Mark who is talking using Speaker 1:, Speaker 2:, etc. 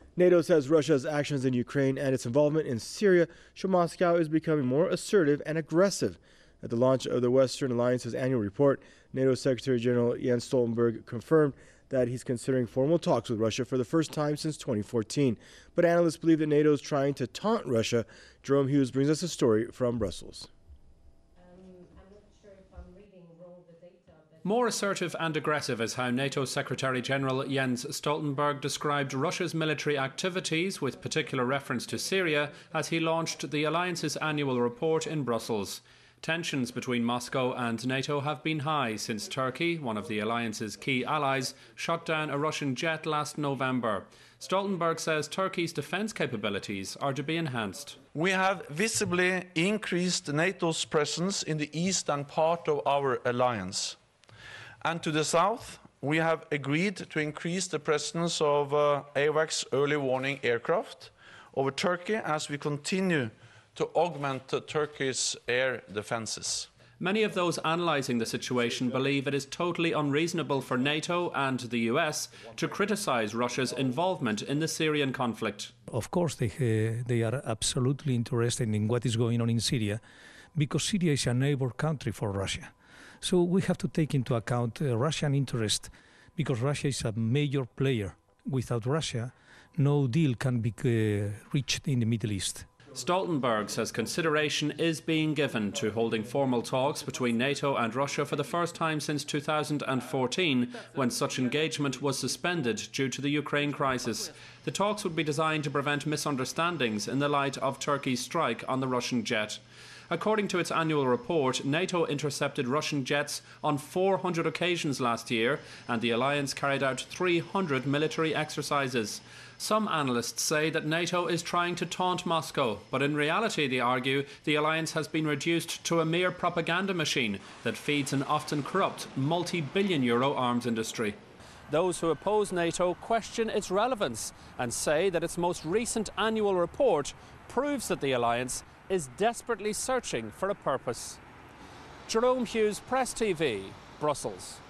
Speaker 1: NATO says Russia's actions in Ukraine and its involvement in Syria show Moscow is becoming more assertive and aggressive. At the launch of the Western Alliance's annual report, NATO Secretary General Jens Stoltenberg confirmed that he's considering formal talks with Russia for the first time since 2014. But analysts believe that NATO is trying to taunt Russia. Jerome Hughes brings us a story from Brussels.
Speaker 2: More assertive and aggressive is how NATO Secretary-General Jens Stoltenberg described Russia's military activities, with particular reference to Syria, as he launched the alliance's annual report in Brussels. Tensions between Moscow and NATO have been high since Turkey, one of the alliance's key allies, shot down a Russian jet last November. Stoltenberg says Turkey's defence capabilities are to be enhanced.
Speaker 3: We have visibly increased NATO's presence in the eastern part of our alliance. And to the south, we have agreed to increase the presence of AWACS early warning aircraft over Turkey as we continue to augment Turkey's air defences.
Speaker 2: Many of those analysing the situation believe it is totally unreasonable for NATO and the US to criticise Russia's involvement in the Syrian conflict.
Speaker 4: Of course, they are absolutely interested in what is going on in Syria, because Syria is a neighbour country for Russia. So we have to take into account Russian interest, because Russia is a major player. Without Russia, no deal can be reached in the Middle East.
Speaker 2: Stoltenberg says consideration is being given to holding formal talks between NATO and Russia for the first time since 2014, when such engagement was suspended due to the Ukraine crisis. The talks would be designed to prevent misunderstandings in the light of Turkey's strike on the Russian jet. According to its annual report, NATO intercepted Russian jets on 400 occasions last year, and the alliance carried out 300 military exercises. Some analysts say that NATO is trying to taunt Moscow, but in reality, they argue, the alliance has been reduced to a mere propaganda machine that feeds an often corrupt multi-billion-euro arms industry. Those who oppose NATO question its relevance and say that its most recent annual report proves that the alliance is desperately searching for a purpose. Jerome Hughes, Press TV, Brussels.